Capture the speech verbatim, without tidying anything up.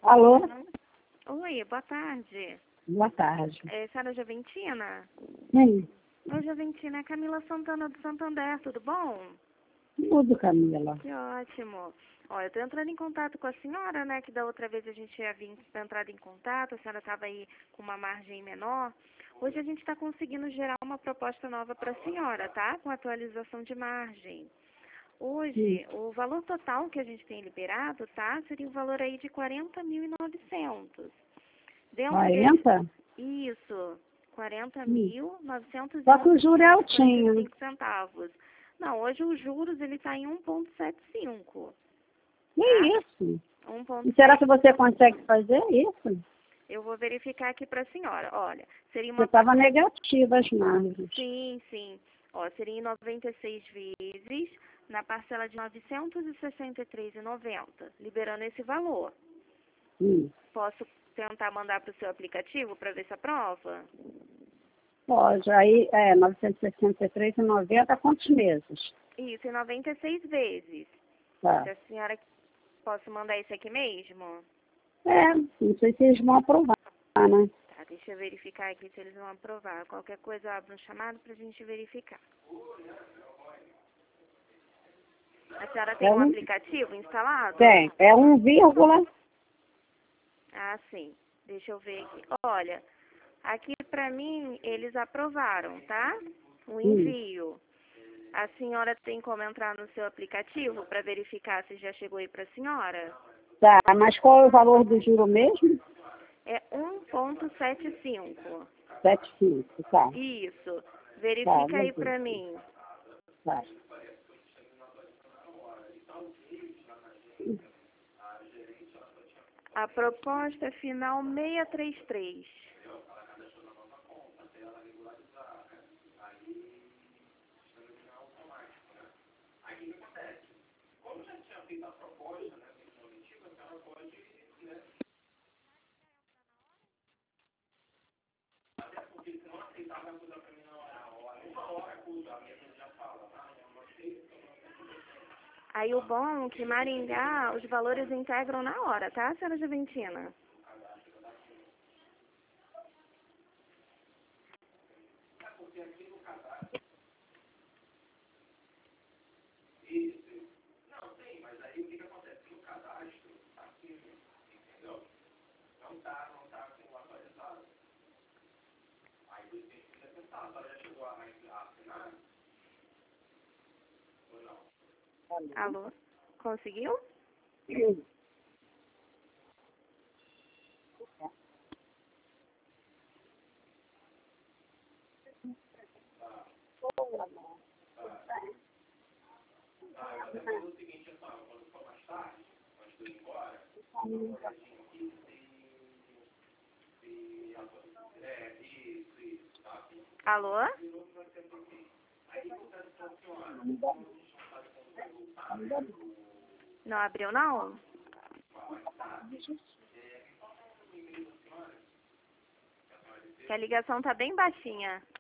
Alô? Oi, boa tarde. Boa tarde. É, senhora Joventina? Sim, Oi, Joventina, é Camila Santana do Santander, tudo bom? tudo, Camila. Que ótimo. Ó, eu tô entrando em contato com a senhora, né, que da outra vez a gente havia entrado em contato, a senhora estava aí com uma margem menor. Hoje a gente está conseguindo gerar uma proposta nova para a senhora, tá? Com atualização de margem. Hoje, o valor total que a gente tem liberado, tá? Seria o valor aí de quarenta mil e novecentos. Dentro quarenta? desse, isso, quarenta Hum. mil novecentos e Só que o onze juro é reais e quarenta e altinho. cinco centavos. Não, hoje os juros ele está em um vírgula setenta e cinco. Que Tá? isso? um vírgula E será setenta que você consegue fazer isso? Eu vou verificar aqui para a senhora. Olha, seria Você uma... estava negativa as margens. Sim, sim. Ó, seria em noventa e seis vezes, na parcela de novecentos e sessenta e três reais e noventa centavos, liberando esse valor. Hum. Posso tentar mandar para o seu aplicativo para ver se aprova? Pode. Aí, é, novecentos e sessenta e três reais e noventa centavos, quantos meses? Isso, em noventa e seis vezes. Tá. Se a senhora... Posso mandar esse aqui mesmo? É, não sei se eles vão aprovar, né? Tá, deixa eu verificar aqui se eles vão aprovar. Qualquer coisa eu abro um chamado para a gente verificar. A senhora tem É um um, aplicativo instalado? tem. É um vírgula. Ah, sim. Deixa eu ver aqui. Olha, aqui para mim eles aprovaram, tá? O envio. A senhora tem como entrar no seu aplicativo para verificar se já chegou aí para a senhora? Tá, mas qual é o valor do juro mesmo? É um vírgula setenta e cinco. sete vírgula cinco, tá. Isso. Tá, Verifica aí beleza. para mim. Tá. A proposta final seiscentos e trinta e três. Aí o bom é que Maringá, os valores integram na hora, tá, senhora Juventina? Alô? Conseguiu? Hum. Alô? Não abriu, não? Que a ligação tá bem baixinha.